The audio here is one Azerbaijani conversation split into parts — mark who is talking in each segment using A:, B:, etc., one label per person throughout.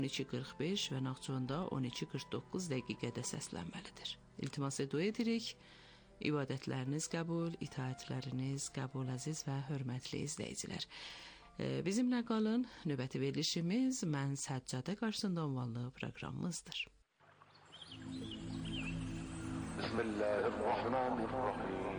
A: 12:45 və Naxçıvanda 12:49 dəqiqədə səslənməlidir. İltimas edirik. İbadətləriniz qəbul, itaətləriniz qəbul əziz və hörmətli izləyicilər. Bizimlə qalın. Növbəti verilişimiz Mən Səccadə qarşısında ünvanlı proqramımızdır.
B: Bismillahirrahmanirrahim.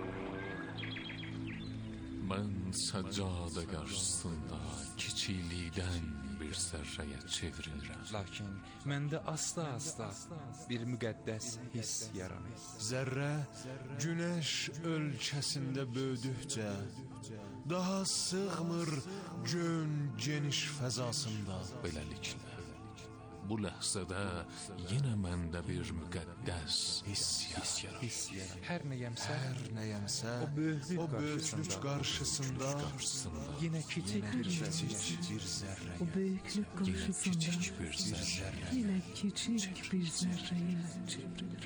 C: Mən səccadə qarşısında kiçiklikdən bir zərrəyə çevrilirəm.
D: Lakin məndə asta-asta bir müqəddəs hiss yaranır.
E: Zərrə günəş ölkəsində böyüdükcə daha sığmır gön geniş fəzasında.
C: Beləliklə, bu ləhzədə yenə məndə bir müqəddəs hiss yaranır.
D: Hər nəyəmsə,
E: o böyüklük qarşısında
D: yenə kiçik bir zərrə.
F: O böyüklük qarşısında yenə kiçik bir zərrəyə çevrilir.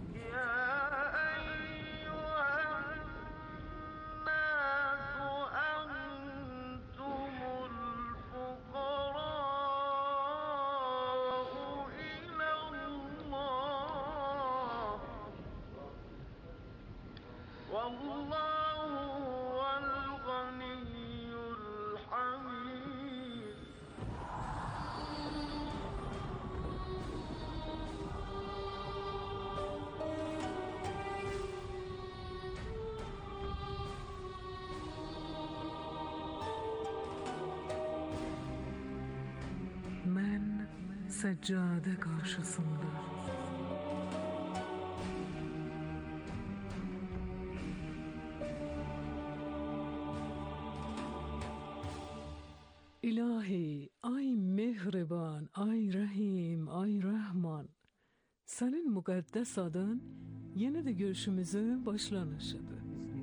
F: Mən səccadə qarşısında İlahi, ay mehriban, ay rəhim, ay rəhman, sənin müqəddəs adın yenə də görüşümüzün başlanışıdır.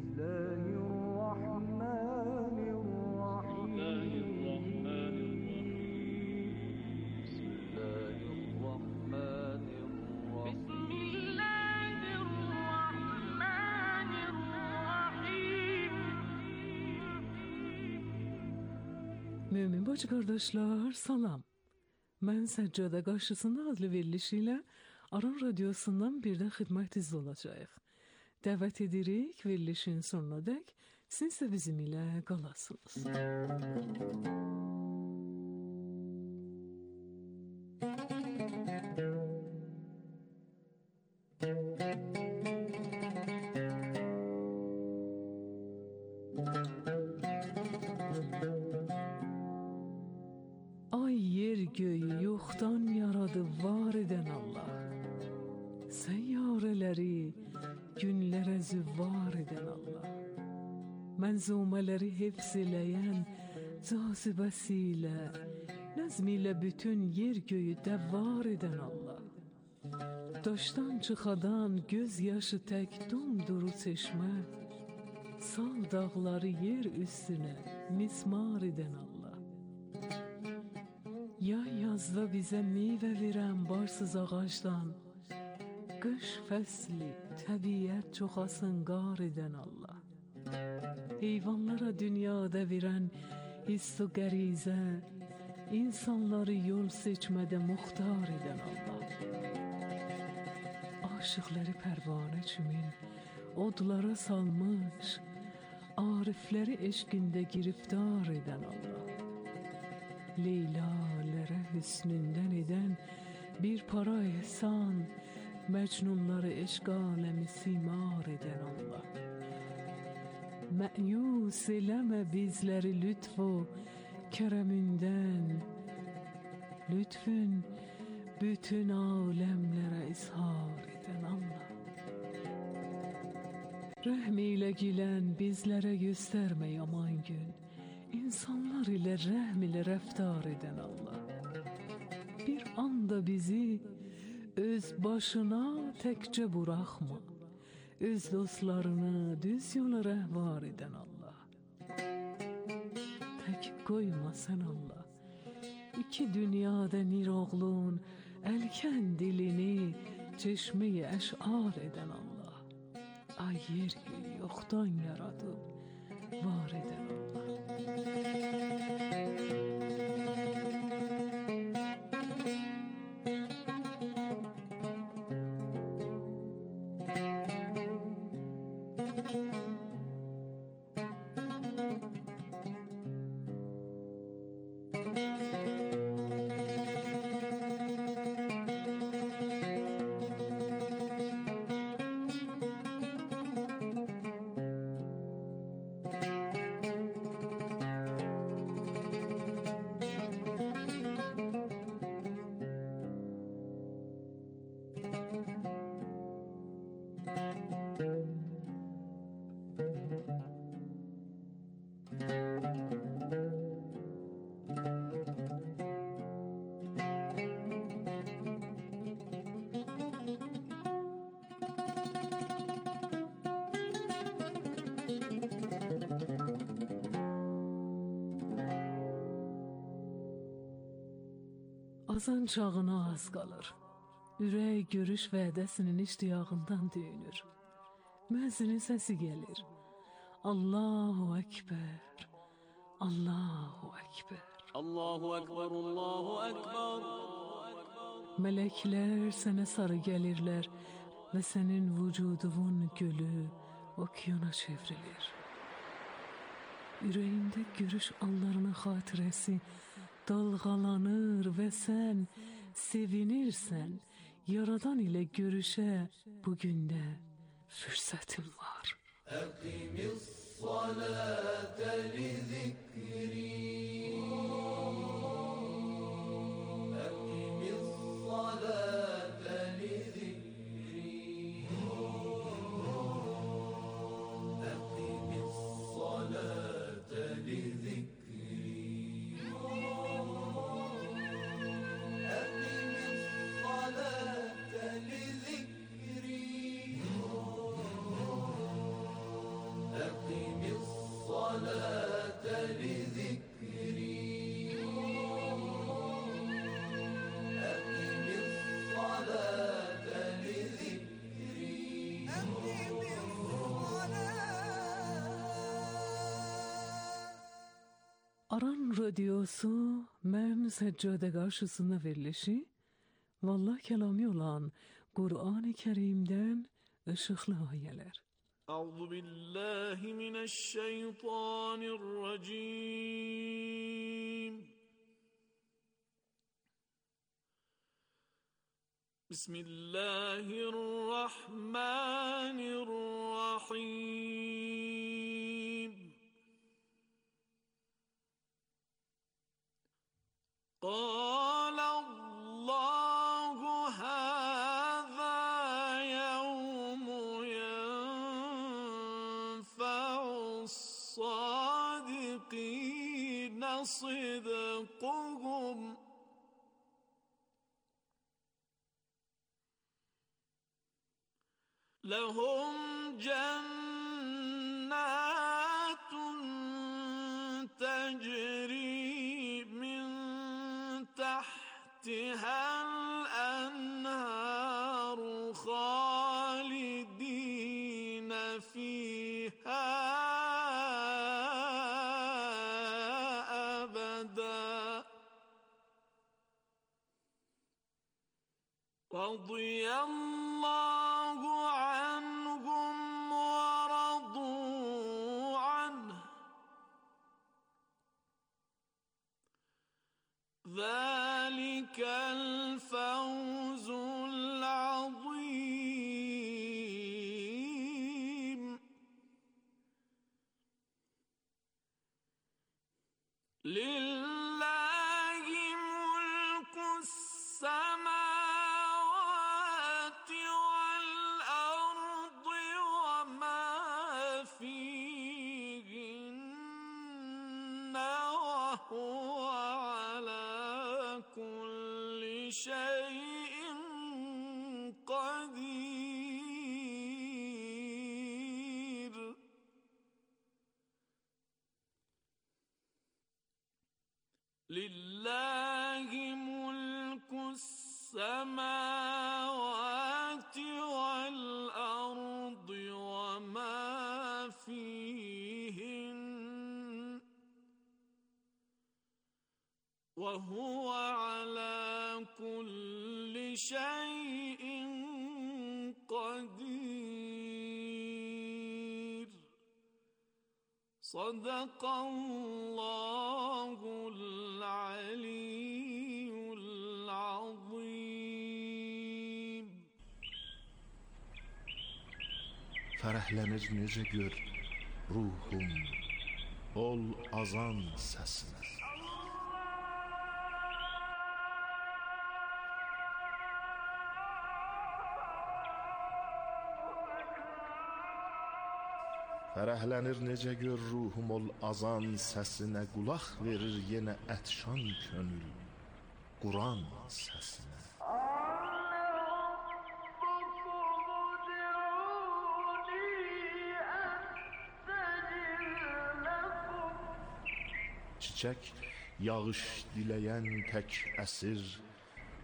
F: Mümin bacı qardaşlar, salam. Mən Səccadə qarşısında adlı verilişi ilə Aran Radiosundan birdən xidmətinizdə olacağıq. Dəvət edirik verilişin sonuna dək, siz də bizim ilə qalasınız. Ay yer göyü yoxdan yaradı var edən Allah, səyyarələri günlərə züvvar edən Allah, mənzumələri hifz eləyən cazibəsi ilə, nəzmi ilə bütün yer göyü dəvvar edən Allah, daşdan çıxadan göz yaşı tək dumduru çeşmə, sal dağları yer üstünə mismar edən Allah, yay yazda bizə meyvə verən barsız ağacdan, qış fəsli təbiət çoxasın qar edən Allah, heyvanlara dünyada verən hiss və qərizə, insanları yol seçmədə muxtar edən Allah, aşıqları pərvanə çimin odlara salmış, arifləri eşqində giriftar edən Allah, Leylalərə hüsnündən edən bir para ehsan, məcnunları eşq aləmi simar edən Allah, məyus eləmə bizləri lütf o kərəmindən, lütfün bütün aləmlərə izhar edən Allah, rəhm ilə gilən bizlərə göstərmə yaman gün, İnsanlar ilə rəhm ilə rəftar edən Allah, bir anda bizi öz başına təkcə buraxma, öz dostlarını düz yola rəhvar edən Allah, tək qoyma sən Allah, iki dünyada nir oğlun, əlkən dilini çeşmeyi əşar edən Allah, ay yer göyü yoxdan yaradıb var edən Allah. Azan çağına az qalır. Ürək görüş vədəsinin iştiyağından döyünür. Müəzzinin səsi gəlir. Allahu Ekber, Allahu Ekber.
B: Allahu Ekber, Allahu Ekber.
F: Mələklər sənə sarı gəlirlər və sənin vücudun gölü okeana çevrilir. Ürəyində görüş anlarının xatirəsi dalğalanır və sən sevinirsən. Yaradan ilə görüşə bugündə fürsətin var. Əqimis-salətə li-zikri, əqimis-salətə li-zikri, əqimis-salətə li-zikri. Aran radyosu mənim səccadə qarşısında verilişi Vallah kəlami olan Qur'an-ı Kərimdən ışıqlı ayələr.
B: Əuzu billahi mineşşeytanirracim. Bismillahirrahmanirrahim. قال الله هذا يوم ينفع الصادقين صدقهم لهم جنات تجري من تحتها الأنهار خالدين فيها أبدا رضي الله عنهم ورضوا عنه ذلك الفوز العظيم لله ملك السماوات والأرض وما فيهن وهو كل شيء قدير لله ملك السماوات والأرض وما فيهن وهو على كل شيء قدير صدق الله العلي العظيم.
E: Fərəhlənir necə gör ruhum ol azan səsinə. Fərəhlənir necə gör ruhum ol azan səsinə, qulaq verir yenə ətşan könül Quran səsinə. Çiçək yağış diləyən tək əsir,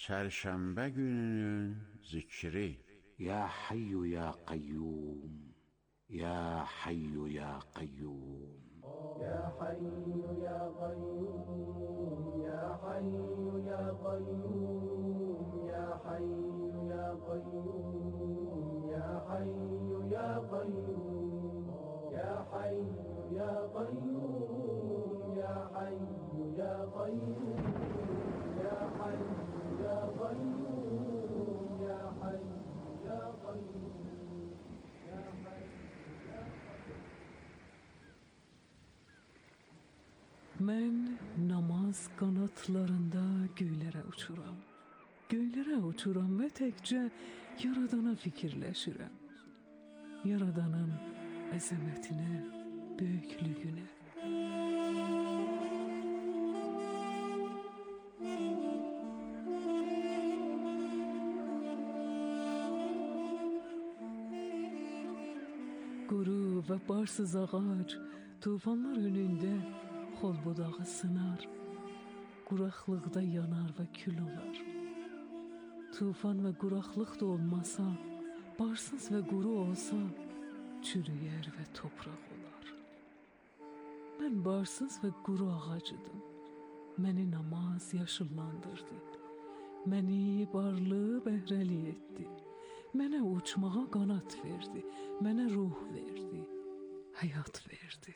G: çərşənbə gününün zikri.
H: Ya Hayyu ya Qayyum, Ya Hayyu ya Qayyum.
B: Ya Hayyu ya Qayyum, Ya Hayyu ya Qayyum, Ya Hayyu ya Qayyum, Ya Hayyu ya Qayyum, Ya Hayyu ya Qayyum, Ya Hayyu ya Qayyum, Ya Hayyu ya Qayyum, Ya Hayyu ya Qayyum.
F: Mən namaz qanatlarında göylərə uçuram. Göylərə uçuram və təkcə Yaradana fikirləşirəm. Yaradanın əzəmətinə, böyüklüyünə. Quru və barsız ağac tufanlar önündə xol budağı sınar, quraqlıqda yanar və kül olar. Tufan və quraqlıq da olmasa, barsız və quru olsa, çürüyər və topraq olar. Mən barsız və quru ağacıdım. Məni namaz yaşıllandırdı. Məni barlı bəhrəli etdi. Mənə uçmağa qanat verdi. Mənə ruh verdi. Həyat verdi.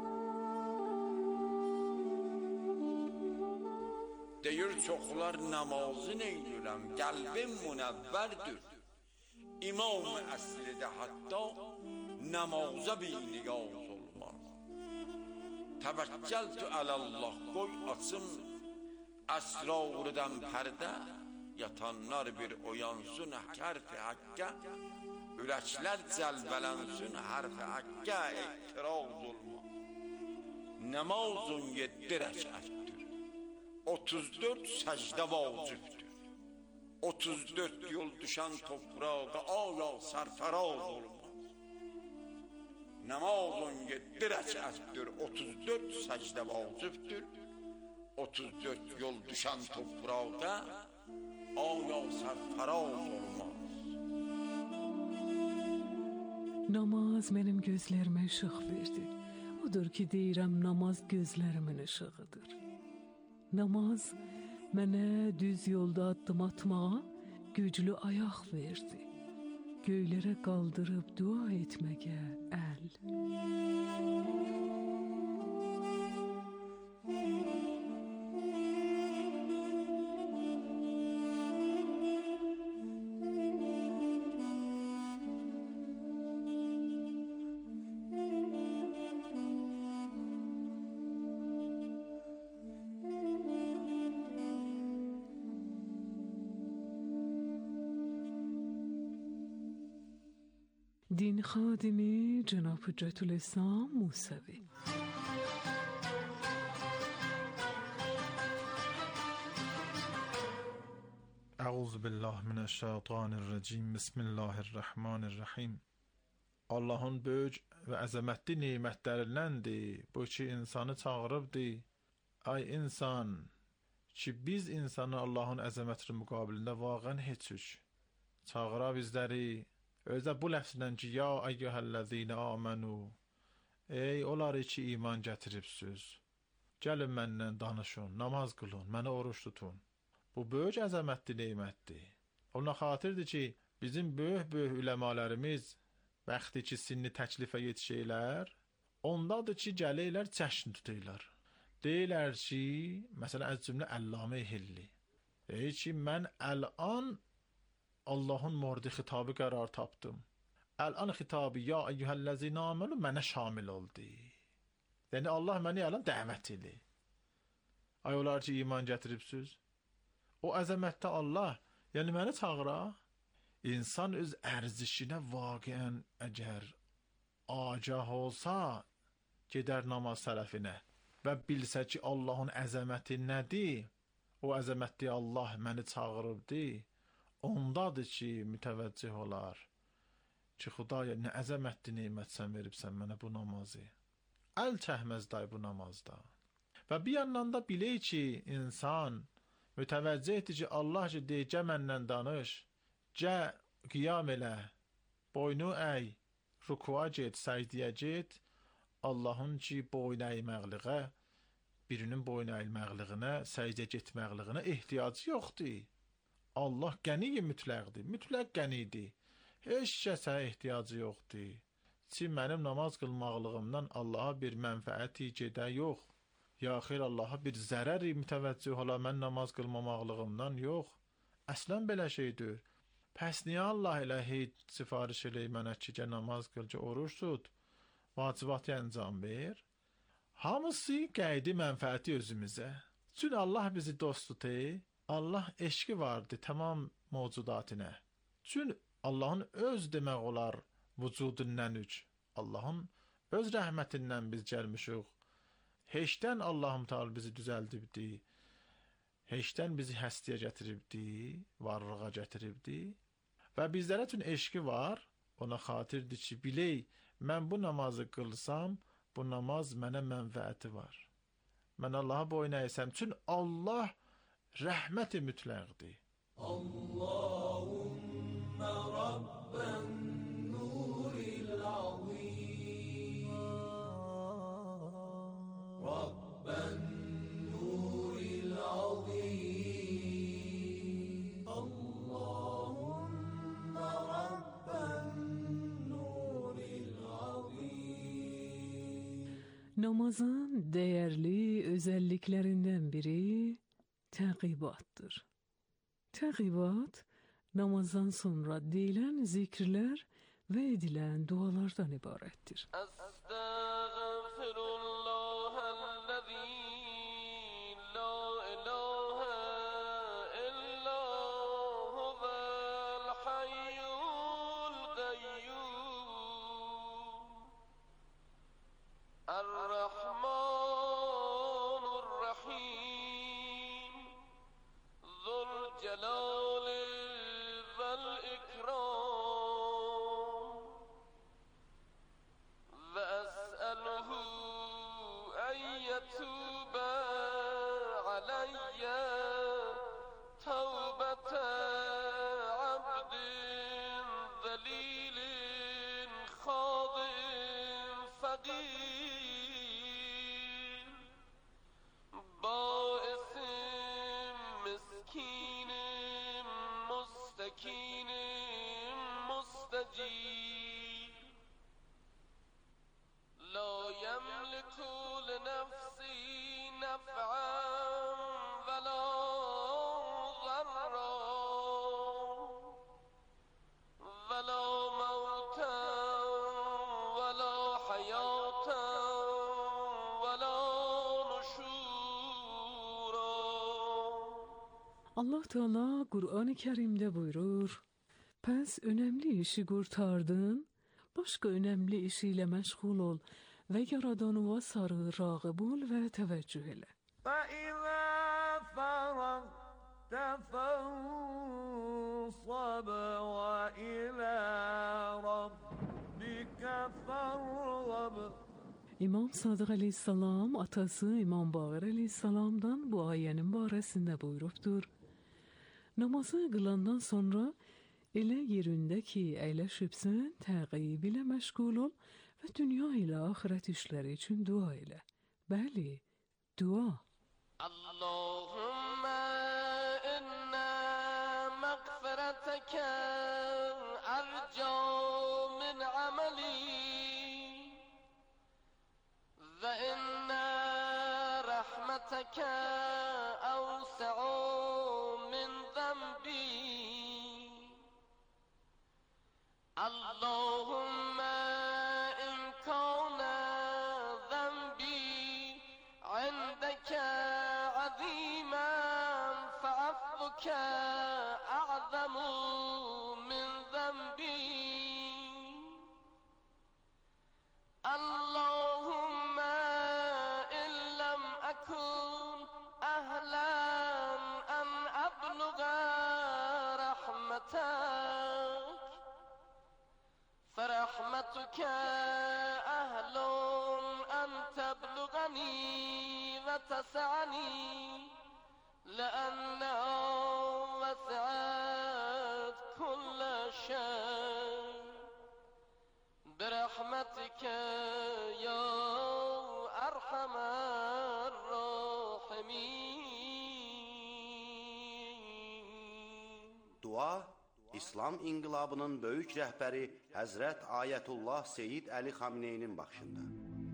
I: Deyir çoxlar namazı neynirəm, qəlbim münəvvərdir. İmam-ı əslidə hatta namaza bir niqaz olmaz. Təvəkkəltü ələllah, qoy açım əsrarıdan pərdə, yatanlar bir oyansın hərf-i haqqə, ürəklər cəlbələnsin hərf-i haqqə, etiraz olmaz. Namazın 7 rəkətdir, 34 səcdə vacibdir. 34 yol düşən toprağa aya sərfəraz olmaz. Namazın 7 rəkətdir, 34 səcdə vacibdir. 34 yol düşən toprağa aya sərfəraz olmaz.
F: Namaz mənim gözlərimə işıq verdi. Odur ki, deyirəm, namaz gözlərimin işığıdır. Namaz mənə düz yolda addım atmağa güclü ayaq verdi. Göylərə qaldırıb dua etməyə əl. دین خادمی جناب حجت الاسلام موسوی.
E: Əuzu billah minəşşeytanirracim. Bismillahirrahmanirrahim. Allahın böyük və əzəmətli nemətlərindəndir bu ki, insanı çağırıbdır. Ay insan, ki biz insanı Allahın əzəmətli müqabilində vaqən heç üç. Çağıra bizləri. Özdə bu ləfzlə ki, ya əyyəhəl-ləzīnə amənu, ey onları ki iman gətiribsiniz, gəlin məndən danışın, namaz qılın, mənə oruç tutun. Bu böyük əzəmətli neymətdir. Ona xatirdir ki, bizim böyük üləmalərimiz bəxti ki, sinni təklifə yetişəylər, ondadır ki, gələylər, cəşn tutuylar. Deyirlər ki, məsələn, az cümlə Əllamə Hilli, deyir ki, mən əl'an Allahın mordi xitabı qərar tapdım. Əl-an xitabı ya əyyuhəl-ləzīnə amənu mənə şamil oldu. Yəni Allah məni əlan dəvət edir. Ay olar ki iman gətiribsiniz. O əzəmətdə Allah, yəni məni çağıra. İnsan öz ərzişinə vaqəən əgər agah olsa, gedər namaz tərəfinə və bilsə ki Allahın əzəməti nədir, o əzəmətli Allah məni çağırıbdır. Ondadır ki, mütəvəccih olar ki, Xudaya, nə əzəmətli neymətsən veribsən mənə bu namazı. Əl çəkməz day bu namazda. Və bir yandan da bilək ki, insan mütəvəccihdir ki, Allah ki, deyir, gə məndən danış, gə qiyam elə, boynu əy, rükua get, səcdiyə get, Allahın ki, boyun əyməkliğə, birinin boyun əyməkliğinə, səcdiyə getməkliğinə ehtiyacı yoxdur. Allah qəni mütləqdir, mütləq qənidir. Heç kəsə ehtiyacı yoxdur. Ki, mənim namaz qılmaqlığımdan Allaha bir mənfəəti gedə yox. Ya xeyr, Allaha bir zərəri mütəvəccüh ola mən namaz qılmamaqlığımdan yox. Əslən belə şeydir. Pəs niyə Allah elə heç sifariş eləyir mənə ki, namaz qıl, oruç tut, vacibatı əncam ver? Hamısı qaydı mənfəəti özümüzə. Çünki Allah bizi dost tutur. Allah eşqi vardı tamam mövcudatına. Çünki Allahın öz demək olar vücudundan üç. Allahın öz rəhmətindən biz gəlmişik. Heçdən Allahım Teala bizi düzəldibdi. Heçdən bizi həstiyə gətiribdi, varlığa gətiribdi. Və bizlərə üçün eşqi var. Ona xatirdir ki, bilək, mən bu namazı qılsam, bu namaz mənə mənfəəti var. Mən Allaha boyun əysəm, çünki Allah rəhməti mütləqdir. Allahümme Rabben nuril azim, Rabben nuril azim, Allahümme Rabben nuril azim.
F: Namazın değerli özelliklerinden biri təqibattır. Təqibat, namazdan sonra deyilən zikirlər və edilən dualardan ibarətdir. Allah Teala Kur'an-ı Kerim'de buyurur, pes önemli işi kurtardın, başka önemli işiyle meşgul ol ve Yaradanıva sarı rağib ol ve teveccüh ele.
B: فَإِذَا فَرَغْتَ فَانصَبْ وَإِلَى رَبِّكَ فَارْغَب.
F: İmam Sadık Aleyhisselam atası İmam Bağır Aleyhisselam'dan bu ayenin baresinde buyuruptur. Namazı kılandan sonra elə yerindəki əyləşibsən, təqib ilə məşğul ol və dünya ilə axirət işləri üçün dua elə. Bəli, dua.
J: Allahümme inna məğfirətəkə ərca min əməli və inna rəhmətəkə əvsə'u اللهم إن كان ذنبي عندك عظيما فعفوك أعظم من ذنبي اللهم إن لم أكن أهلا أن أبلغ رحمتك فرحمتك أهل أن تبلغني وتسعني لأنه وسعت كل شيء برحمتك يا أرحم الراحمين.
K: Dua İslam inqilabının böyük rəhbəri Həzrət Ayətullah Seyyid Əli Xamneyinin baxışında.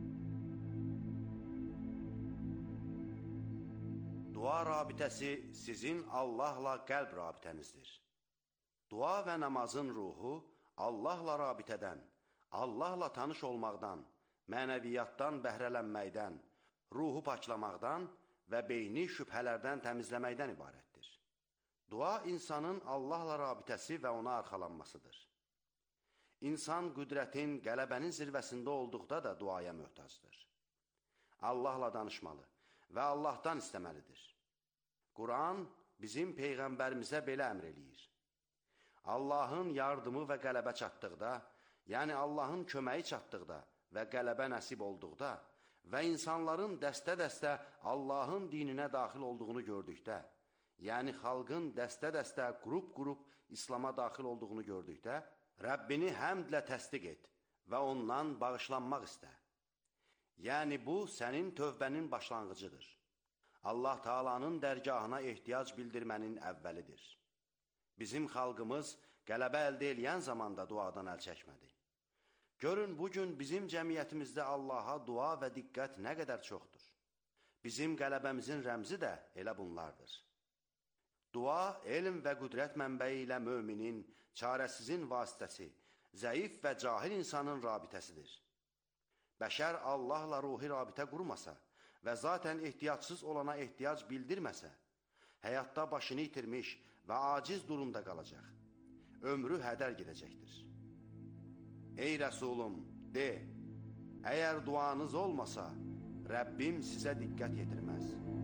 K: Dua rabitəsi sizin Allahla qəlb rabitənizdir. Dua və namazın ruhu Allahla rabitədən, Allahla tanış olmaqdan, mənəviyyatdan bəhrələnməkdən, ruhu paklamaqdan və beyni şübhələrdən təmizləməkdən ibarətdir. Dua insanın Allahla rabitəsi və ona arxalanmasıdır. İnsan qüdrətin, qələbənin zirvəsində olduqda da duaya möhtacdır. Allahla danışmalı və Allahdan istəməlidir. Quran bizim Peyğəmbərimizə belə əmr eləyir. Allahın yardımı və qələbə çatdıqda, yəni Allahın köməyi çatdıqda və qələbə nəsib olduqda və insanların dəstə-dəstə Allahın dininə daxil olduğunu gördükdə, yəni xalqın dəstə-dəstə, qrup-qrup İslama daxil olduğunu gördükdə, Rəbbini həmdlə təsdiq et və ondan bağışlanmaq istə. Yəni bu, sənin tövbənin başlanğıcıdır. Allah Taala'nın dərgahına ehtiyac bildirmənin əvvəlidir. Bizim xalqımız qələbə əldə eləyən zamanda duadan əl çəkmədi. Görün, bugün bizim cəmiyyətimizdə Allaha dua və diqqət nə qədər çoxdur. Bizim qələbəmizin rəmzi də elə bunlardır. Dua, elm və qüdrət mənbəyi ilə müminin, çarəsizin vasitəsi, zəif və cahil insanın rabitəsidir. Bəşər Allahla ruhi rabitə qurmasa və zatən ehtiyacsız olana ehtiyac bildirməsə, həyatda başını itirmiş və aciz durumda qalacaq. Ömrü hədər gedəcəkdir. Ey Rəsulum, de, əgər duanız olmasa, Rəbbim sizə diqqət yetirməz.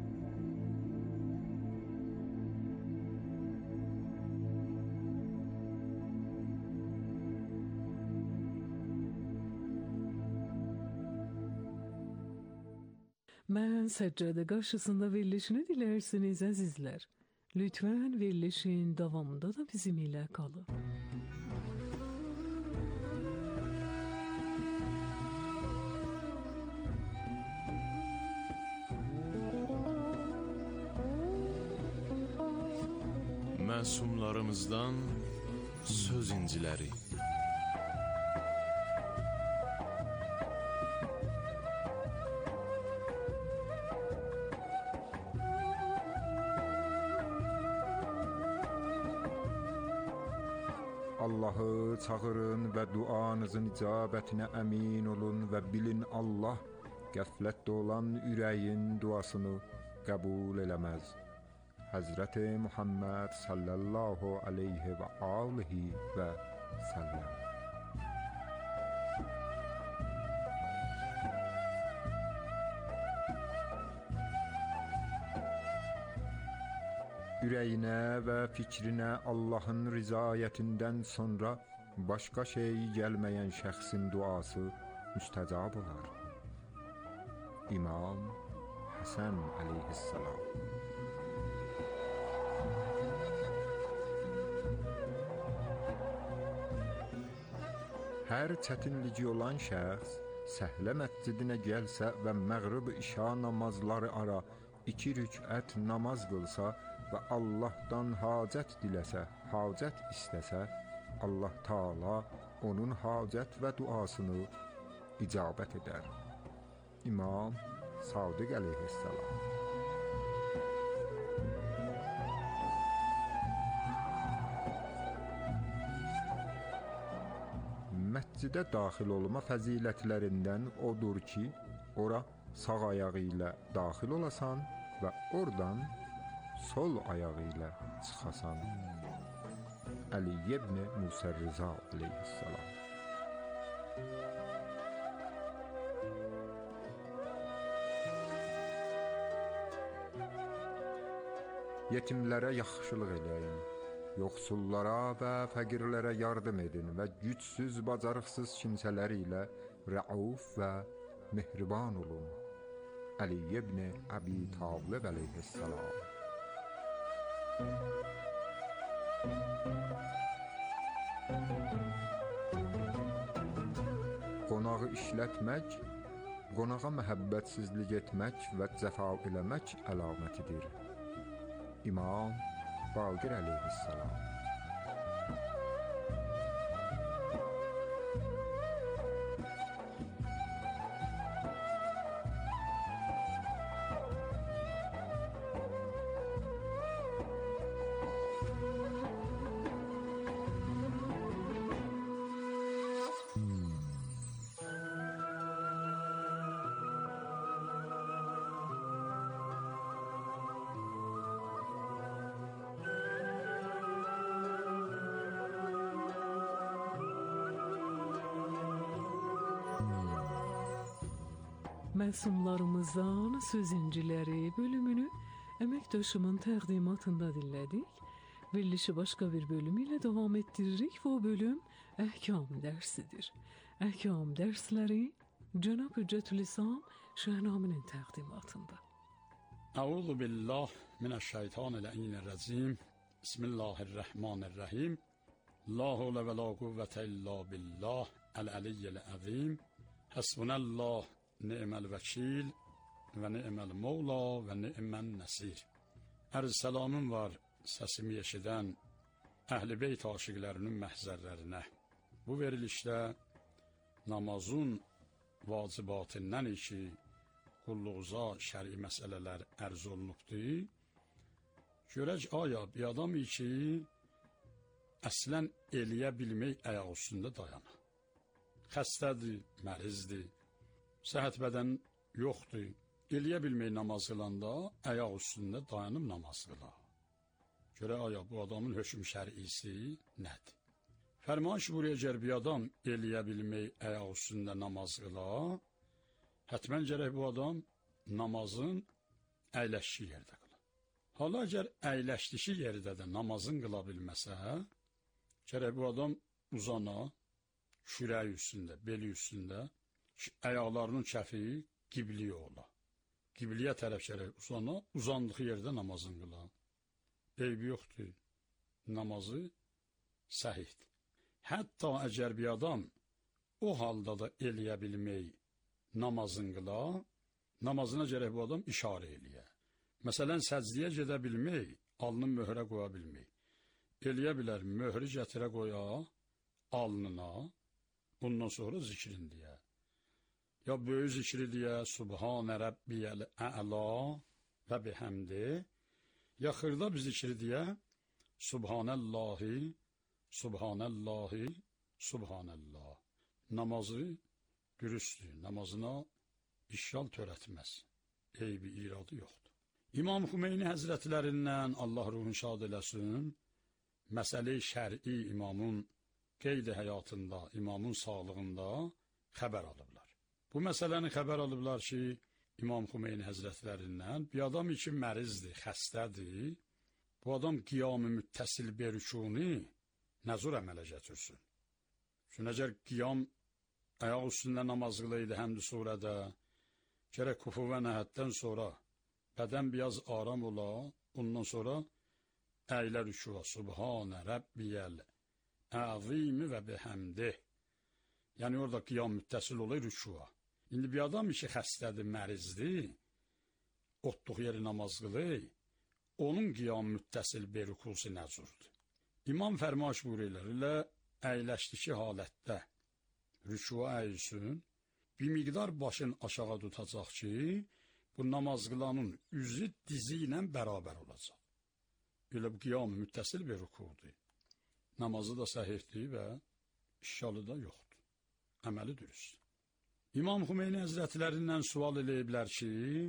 F: Mən səccədə qarşısında verilişini dilərsiniz əzizlər. Lütfən verilişin davamında da bizim ilə qalın.
C: Məsumlarımızdan söz inciləri.
D: Allahı çağırın və duanızın icabətinə əmin olun və bilin Allah qəflətdə olan ürəyin duasını qəbul eləməz. Həzrəti Muhammed sallallahu aleyhi və alihi və səlləm. Ürəyinə və fikrinə Allahın rizayətindən sonra başqa şey gəlməyən şəxsin duası müstəcab olar. İmam Həsən əleyhissalam. Hər çətinliyi olan şəxs Səhlə məscidinə gəlsə və məğrib işa namazları ara 2 rükət namaz qılsa və Allahdan hacət diləsə, hacət istəsə, Allah Taala onun hacət və duasını icabət edər. İmam Sadiq əleyhissalam. Məscidə daxil olma fəzilətlərindən odur ki, ora sağ ayağı ilə daxil olasan və oradan sol ayağı ilə çıxasan. Əli ibn Musa Rıza əleyhissalam. Yetimlərə yaxşılıq eləyin, yoxsullara və fəqirlərə yardım edin və gücsüz, bacarıqsız kimsələr ilə rəuf və mehriban olun. Əli ibn Əbi Talib əleyhissalam. Qonağı işlətmək, qonağa məhəbbətsizlik etmək və cəfa eləmək əlamətidir. İmam Baqir əleyhissalam.
F: Məsumlarımızdan Söz İnciləri bölümünü əməkdaşımın təqdimatında dinlədik. Verilişi başqa bir bölüm ilə davam ettiririk və o bölüm Əhkam dərsidir. Əhkam dərsləri Cənab Hüccətülislam Şəhnaminin təqdimatında.
L: Əuzu billah minəşşeytanirracim. Bismillahirrahmanirrahim. La havle və la quvvətə illa billah el-aliyyil azim. Hasbunallah ni'mel vekil ve ni'mel mevla ve ni'men nesir. Ərz salamım var səsimi eşidən Əhl-i Beyt aşiqlərinin məhzərlərinə. Bu verilişdə namazın vacibatından ki, qulluğuza şəri məsələlər ərz olunubdur. Görək aya bir adam ki, əslən eləyə bilmək ayaq üstündə dayanır. Xəstədir, mərizdir, səhət bədən yoxdur. Eləyə bilmək namaz qılanda ayaq üstündə dayanıb namaz qılar. Görə aya bu adamın hökm şər'isi nədir? Fərman ki, buraya gəl bir adam eləyə bilmək ayaq üstündə namaz qılar, hətmən gərək bu adam namazın əyləşdiyi yerdə qılar. Hala əgər əyləşdiyi yerdə də namazın qıla bilməsə, gərək bu adam uzana, kürəyi üstündə, beli üstündə, ayaqlarının kəfi qibliyə ola. Qibliyə tərəf gərək uzana, uzandığı yerdə namazın qıla. Eybi yoxdur, namazı səhihdir. Hətta əgər bir adam o halda da eləyə bilmək namazın qıla, namazına gərək bu adam işarə eləyə. Məsələn, səcdiyə gedə bilmək, alnını möhrə qoya bilmək. Eləyə bilər, möhrü gətirə qoya alnına, ondan sonra zikrin deyə. Ya böyük zikri deyə, Subhanə Rabbiyəl Ə'la və bihamdi, ya xırda bir zikri deyə, Subhanəllahi, Subhanəllahi, Subhanəllah. Namazı dürüstlük, namazına işgal törətməz, eybi iradı yoxdur. İmam Xümeyni Həzrətlərindən Allah ruhunu şad eləsin, məsələ-i şər'i imamın qeyd həyatında, imamın sağlığında xəbər alıblar. Bu məsələni xəbər alıblar ki, İmam Xümeyni Həzrətlərindən bir adam ki, mərizdir, xəstədir, bu adam qiyam-ı müttəsil berükuni nəzur əmələ gətirsin. Çünki əgər qiyam ayaq üstündə namaz qılaydı həmd-i surədə, gərək kufu və nəhətdən sonra bədən biraz aram ola, ondan sonra əylə rükûa, Subhanə Rabbiyəl Əzimi və bihamdih. Yəni orada qiyam müttəsil olayı rükûa. İndi bir adam ki, xəstədir, mərizdir, otluq yeri namaz qılır, onun qiyam müttəsil berükusu nəzurdur. İmam fərmaş buyururlar, ilə əyləşdiki halətdə rükûa əyilsin, bir miqdar başın aşağı tutacaq ki, bu namaz qılanın üzü dizi ilə bərabər olacaq. Elə bu qiyam müttəsil berükudur. Namazı da səhihdir və işgalı da yoxdur. Əməli dürüst. İmam Xümeyni Həzrətlərindən sual eləyiblər ki,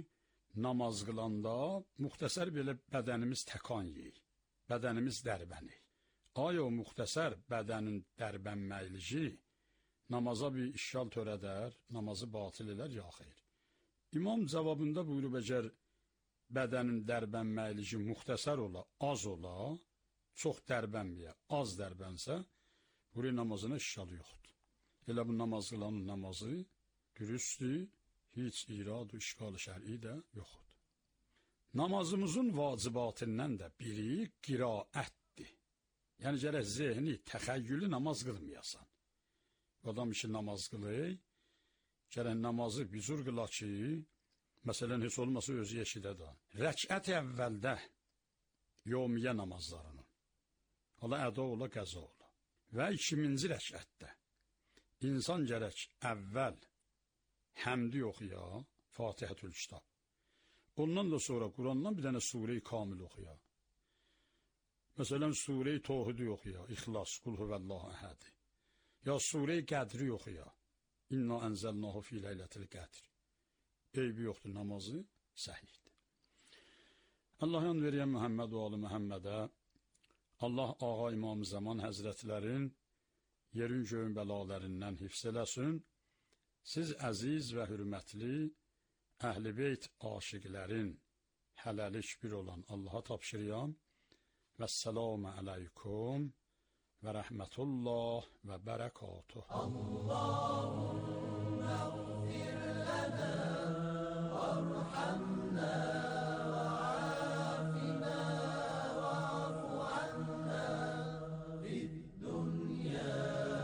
L: namaz qılanda müxtəsər belə bədənimiz təkan yeyir, bədənimiz dərbənir. Aya o müxtəsər bədənin dərbənməyliyi namaza bir işgal törədər, namazı batil elər, ya xeyr. İmam cavabında buyurub, əgər bədənin dərbənməyliyi müxtəsər ola, az ola, çox dərbənməyə, az dərbənsə, buraya namazına işgalı yoxdur. Elə bu namaz qılanın namazı dürüstlük, heç irad-ı işgal-ı şər'i də yoxdur. Namazımızın vacibatından da biri qiraətdir. Yəni gərək zehni, təxəyyülü namaz qılmayasan. Adam işi namaz qılır, gərək namazı büzür qıla ki, məsələn, heç olmasa özü eşidə da. Rəkət əvvəldə yevmiyə namazlarının, ola əda ola, qəza ola. Və 2-ci rəkətdə insan gərək əvvəl həmdi oxuya, Fatihətül Kitab. Ondan da sonra Qurandan bir dənə surə-i kamil oxuya. Məsələn, surə-i Tohidi oxuya, İxlas, Qul huvəllahu əhədi. Ya surə-i Qədri oxuya, İnna ənzəlnahu fi leylətil qədr. Eybi yoxdur, namazı səhihdir. Allah yan veriyən Muhammed və Ali Muhammedə, Allah Ağa İmam Zaman Həzrətlərin yerin göyün bəlalərindən hifz eləsin. Siz əziz və hürmətli Əhl-i Beyt aşiqlərin hələlik bir olan Allaha tapşırıyam. Vəssalamu aleykum və rəhmətullah və bərəkatuh. Allahümme ğfir lənə vərhamnə və afina və afu annə fid-dünya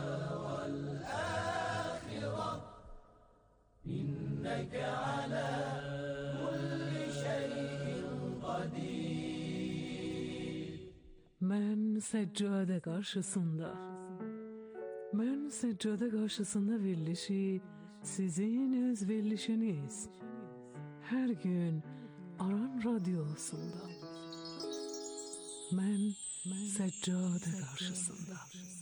L: vəl-əxirə innəkə alə kulli şeyin qadir.
F: Mən səccade qarşısında verilişi sizin öz verilişiniz. Hər gün Aran Radyosu'nda. Mən səccade qarşısında.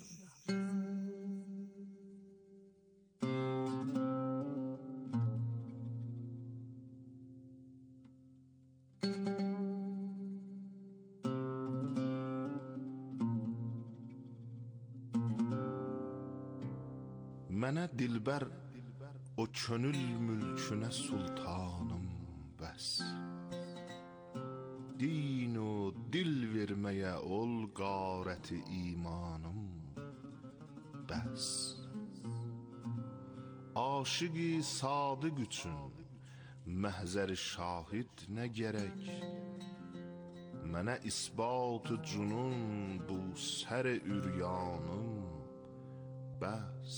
C: Mənə dilbər o könül mülkünə sultanım bəs. Din o dil verməyə ol qarəti imanım bəs. Aşıqi sadiq üçün məhzəri şahid nə gərək? Mənə isbat-ı cunun bu sər-i üryanım bəs.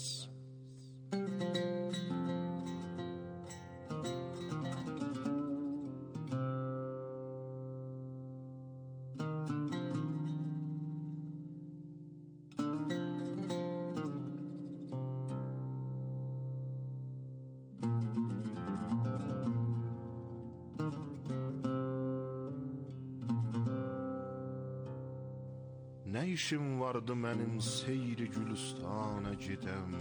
C: Nə işim vardı mənim seyri gülüstana gedəm?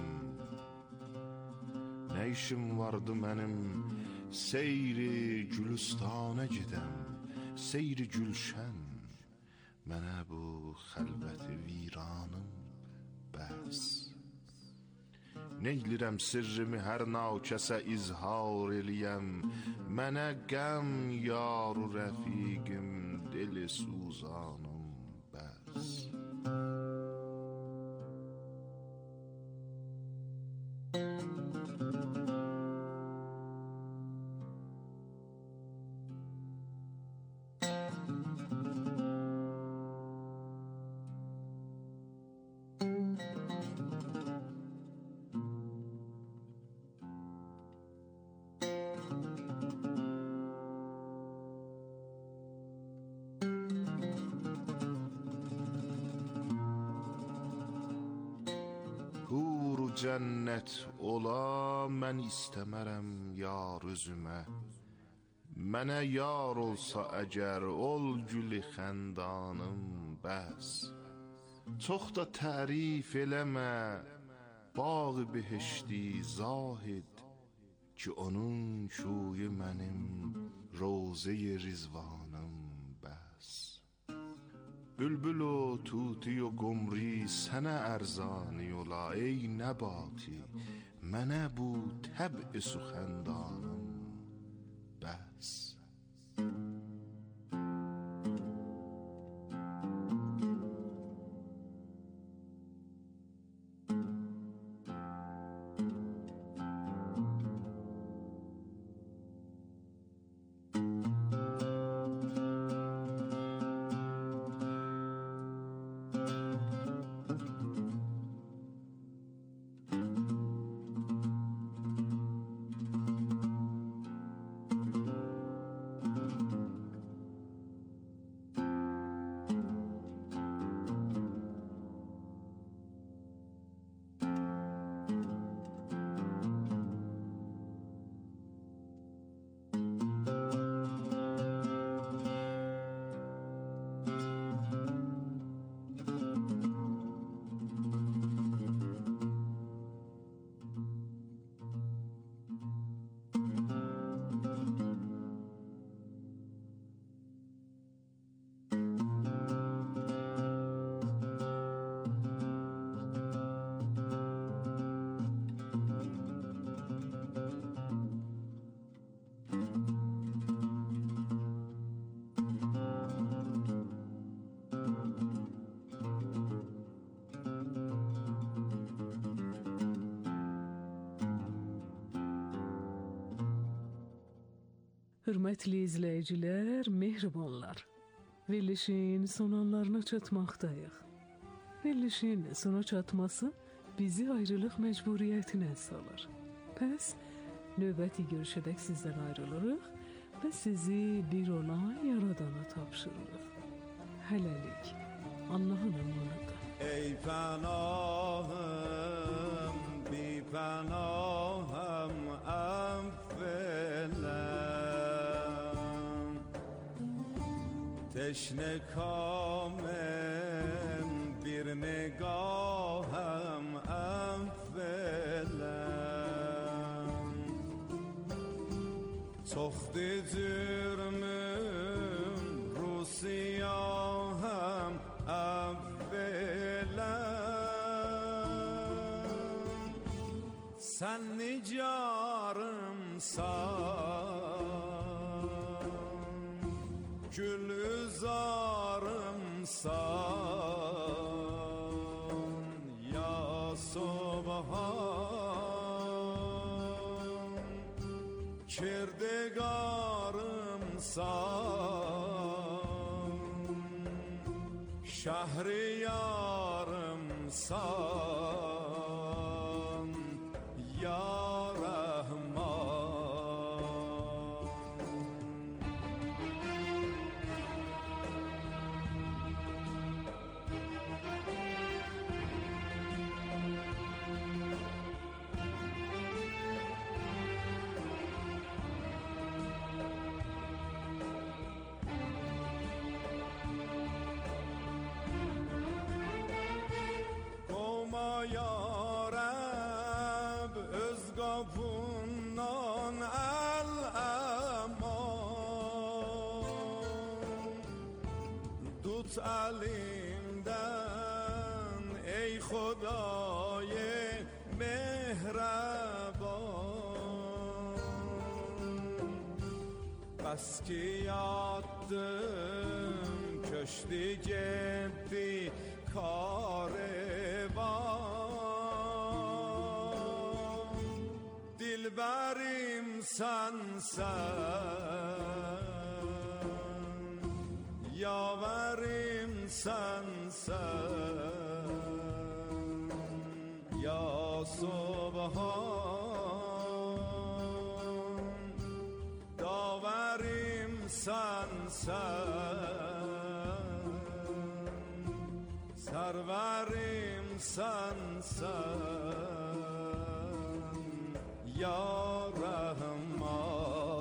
C: Nə işim vardı mənim seyri gülüstana gedəm? Seyri gülşən mənə bu xəlvəti viranım bəs. Neylirəm sirrimi hər nakəsə izhar eləyəm? Mənə qəm yaru rəfiqim deli suzanım bəs. Cənnət ola, mən istəmərəm yar özümə. Mənə yar olsa əgər, ol gülü xəndanım bəs. Çox da tərif eləmə, bağı behişti zahid, ki onun şuyu mənim roze-i rizvanım bəs. Bülbül o tuti o qumri sənə ərzani ola, ey nəbati, mənə bu təb-i suxəndanım bəs.
F: Hürmetli izleyiciler, mehribanlar. Verilişin sonanlarına çatmaktayıq. Verilişin sona çatması bizi ayrılıq mecburiyetine salır. Pəs, növbəti görüşədək sizdən ayrılırıq və sizi bir olan Yaradana tapşırırıq. Hələlik, Allahın amanıdır.
B: ای پناهم بی پناهم افلم تشنه کامم bir نگاهم افلم سخت جرمم رو سیاهم sen nicarımsan, gülzarımsan ya Subhan, kirdegarımsan, şehriyarımsan ya elimden ey Xuday mehreban bas ki yattım köşkü gitti karevan dilberim sensen yaverim sensen ya Subhan daverim sensen serverim sensen ya Rahman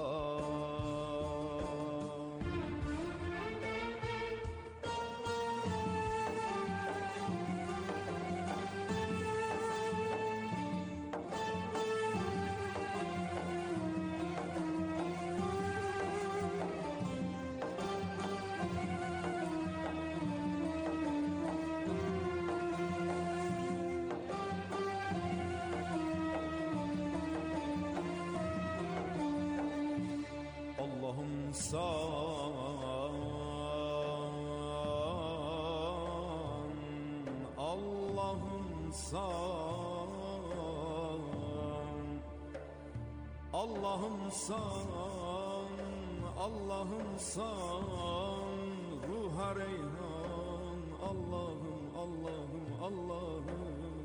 B: Allah'ım san Allah'ım san Allah'ım san ruha reyhan Allah'ım Allah'ım Allah'ım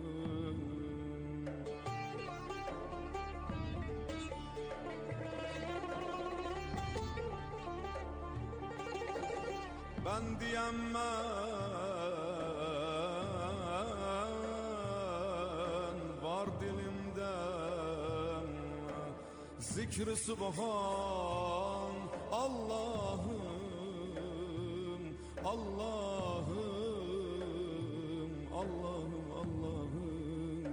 B: ben diyemem var dilimden zikr-i subhan Allah'ım Allah'ım Allah'ım Allah'ım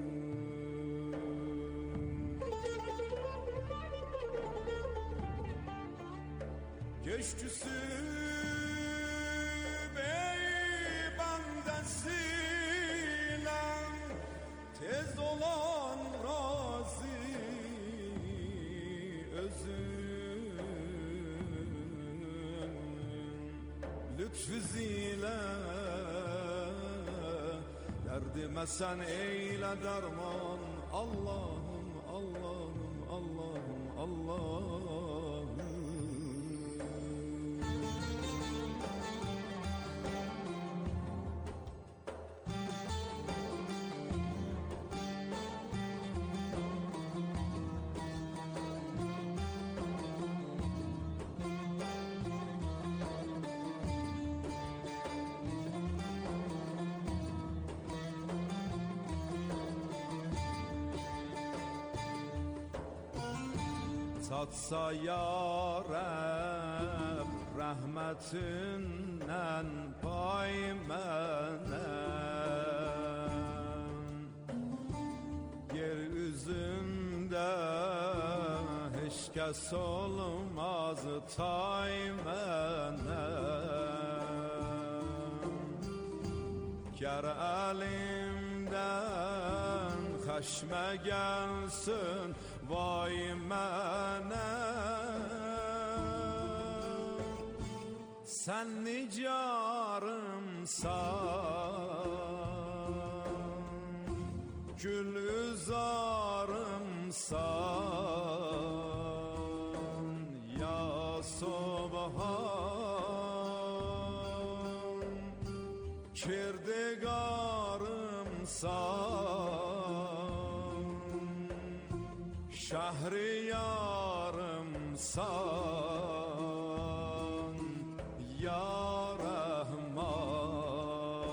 B: geçtüsü tez olan razı özüm lütfüziyle derdime sen eyle derman Allah'ım Allah'ım Allah'ım Allah'ım satsa yarəm rəhmətindən pay mənəm. Yer üzündə heç kəs olmaz tay mənəm. Gər əlimdən xəşmə gəlsin vay mənəm. Sən nicarımsan, gül üzarımsan, ya Subhan, kirdigarımsan, şəhriyarımsan, ya Rəhman.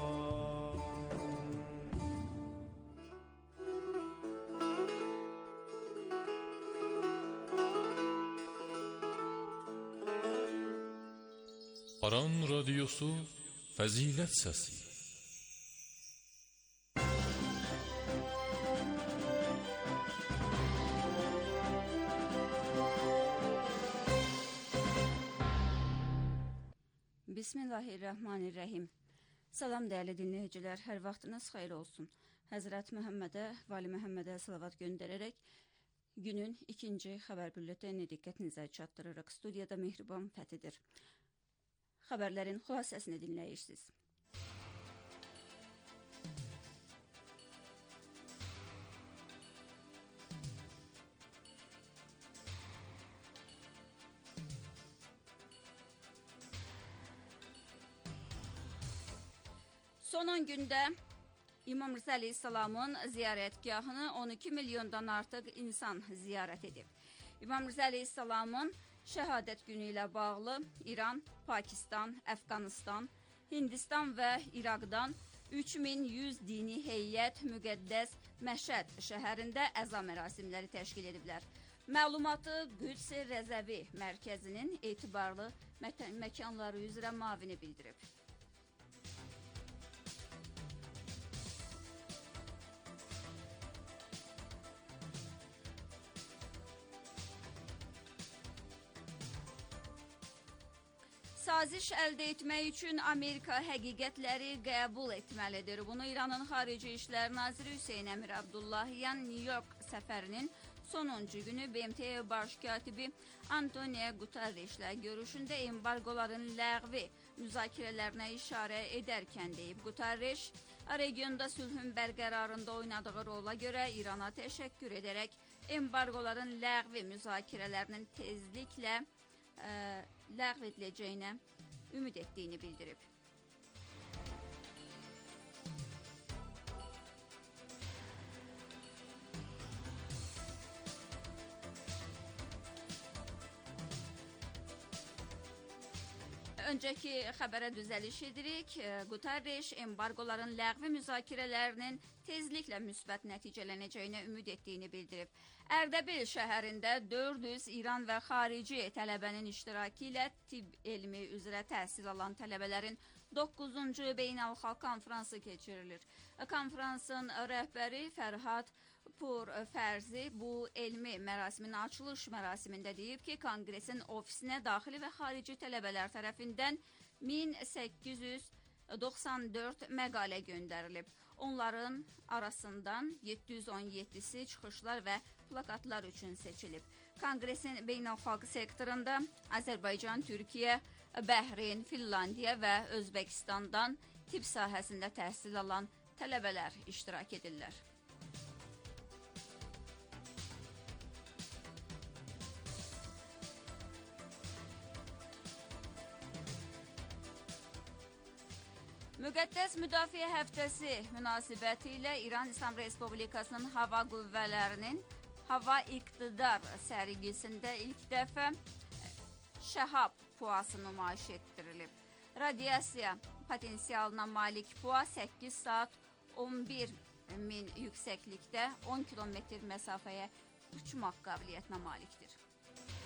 M: Aran Radyosu Fəzilət Səsi.
N: Bismillahirrahmanirrahim. Salam dəyərli dinləyicilər, hər vaxtınız xeyir olsun. Həzrət Məhəmmədə, Vali Məhəmmədə salavat göndərərək günün ikinci xəbər bülletini diqqətinizə çatdırırıq. Studiyada Mehriban Fəthidir. Xəbərlərin xülasəsini dinləyirsiniz. Son 10 gündə İmam Rza Əleyhisselamın ziyarətgahını 12 milyondan artıq insan ziyarət edib. İmam Rza Əleyhisselamın şəhadət günü ilə bağlı İran, Pakistan, Əfqanistan, Hindistan və İraqdan 3100 dini heyət müqəddəs Məşəd şəhərində əza mərasimləri təşkil ediblər. Məlumatı Qüds-i Rəzəvi mərkəzinin etibarlı məkanları üzrə mavini bildirib. Saziş əldə etmək üçün Amerika həqiqətləri qəbul etməlidir. Bunu İranın Xarici İşlər Naziri Hüseyn Əmir Abdullahiyan New York səfərinin sonuncu günü BMT baş katibi Antonio Guterres'lə görüşündə embargoların ləğvi müzakirələrinə işarə edərkən deyib. Guterres, regionda sülhün bərqərarında oynadığı rola görə İrana təşəkkür edərək embargoların ləğvi müzakirələrinin tezliklə ləğv ediləcəyinə ümid etdiyini bildirib. Öncəki xəbərə düzəliş edirik. Guterres embargoların ləğvi müzakirələrinin tezliklə müsbət nəticələnəcəyinə ümid etdiyini bildirib. Ərdəbil şəhərində 400 İran və xarici tələbənin iştirakı ilə tibb elmi üzrə təhsil alan tələbələrin 9-cu beynəlxalq konfransı keçirilir. Konfransın rəhbəri Fərhad Pur Fərzi bu elmi mərasimin açılış mərasimində deyib ki, Konqresin ofisinə daxili və xarici tələbələr tərəfindən 1894 məqalə göndərilib. Onların arasından 717-si çıxışlar və plakatlar üçün seçilib. Konqresin beynəlxalq sektorunda Azərbaycan, Türkiyə, Bəhreyn, Finlandiya və Özbəkistandan tibb sahəsində təhsil alan tələbələr iştirak edirlər. Müqəddəs Müdafiə Həftəsi münasibəti ilə İran İslam Respublikasının hava qüvvələrinin hava iqtidar sərgisində ilk dəfə Şəhab puası nümayiş etdirilib. Radiasiya potensialına malik pua 8 saat 11 min yüksəklikdə 10 kilometr məsafəyə uçmaq qabiliyyətinə malikdir.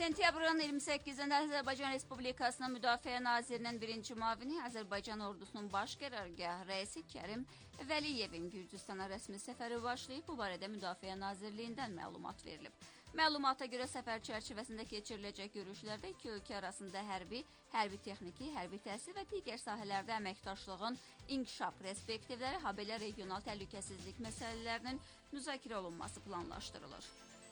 N: Sentyabrın 28-də Azərbaycan Respublikasının Müdafiə Nazirinin birinci müavini Azərbaycan ordusunun baş qərargah rəisi Kərim Vəliyevin Gürcüstana rəsmi səfəri başlayıb. Bu barədə Müdafiə Nazirliyindən məlumat verilib. Məlumata görə səfər çərçivəsində keçiriləcək görüşlərdə iki ölkə arasında hərbi texniki, hərbi təhsil və digər sahələrdə əməkdaşlığın inkişaf perspektivləri, habelə regional təhlükəsizlik məsələlərinin müzakirə olunması planlaşdırılır.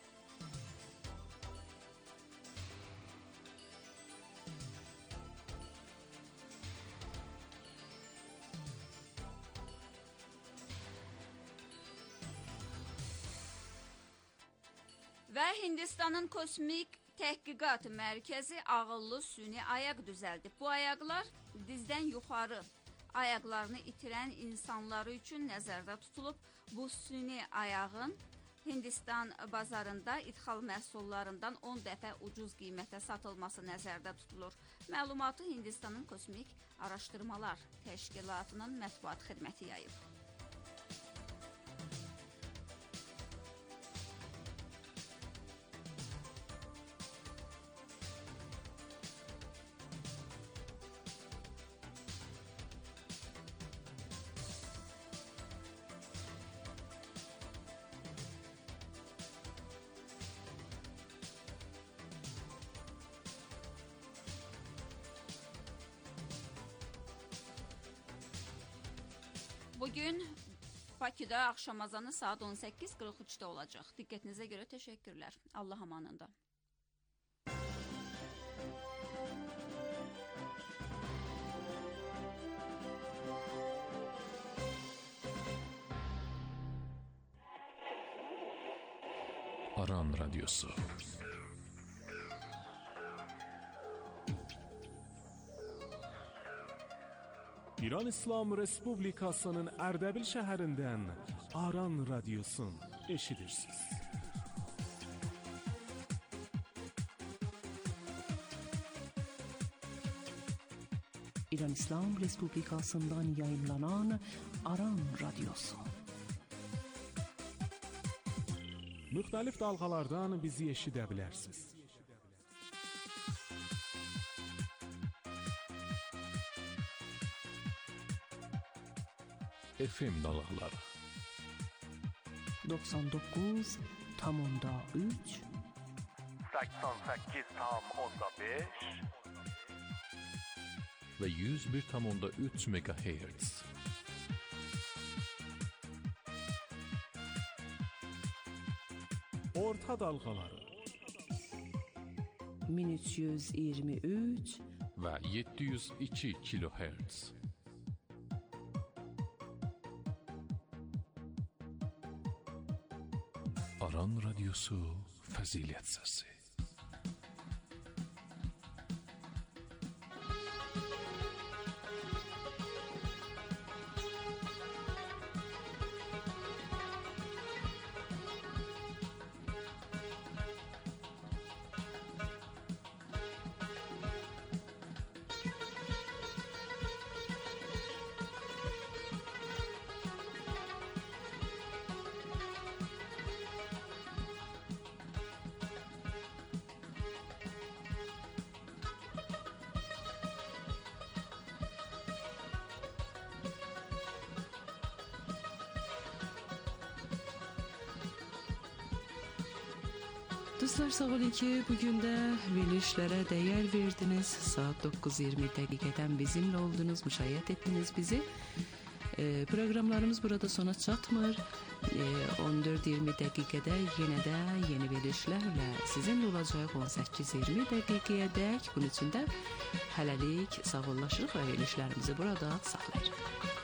N: Və Hindistanın Kosmik Təhqiqat Mərkəzi ağıllı süni ayaq düzəldib. Bu ayaqlar dizdən yuxarı ayaqlarını itirən insanları üçün nəzərdə tutulub. Bu süni ayağın Hindistan bazarında idxal məhsullarından 10 dəfə ucuz qiymətə satılması nəzərdə tutulur. Məlumatı Hindistanın Kosmik Araşdırmalar Təşkilatının mətbuat xidməti yayıb. Bugün Bakıda axşam azanı saat 18:43-də olacaq. Diqqətinizə görə təşəkkürlər. Allah amanında.
M: Aran Radyosu.
O: İran İslam Respublikasının Ərdəbil şəhərindən Aran Radyosun eşidirsiniz.
P: İran İslam Respublikasından yayınlanan Aran Radyosu.
O: Müxtəlif dalğalardan bizi eşidə bilərsiniz.
M: FM dalgaları
P: 99,3
Q: 88,5
M: ve 101,3 MHz.
O: Orta dalgaları
P: 1323
M: ve 702 kHz. Aran Radyosu Fəzilət Səsi.
A: Dostlar sağ olun ki bugün de verilişlere değer verdiniz. Saat 9:20 dəqiqədən bizimle oldunuz, müşayiət ettiniz bizi. Programlarımız burada sona çatmır. 14:20 dəqiqədə yenə də yeni verilişlərlə sizinle olacaq 18:20 dəqiqəyə dək. Bunun üçün də hələlik sağollaşırıq və verilişlərimizi burada saxlayırıq.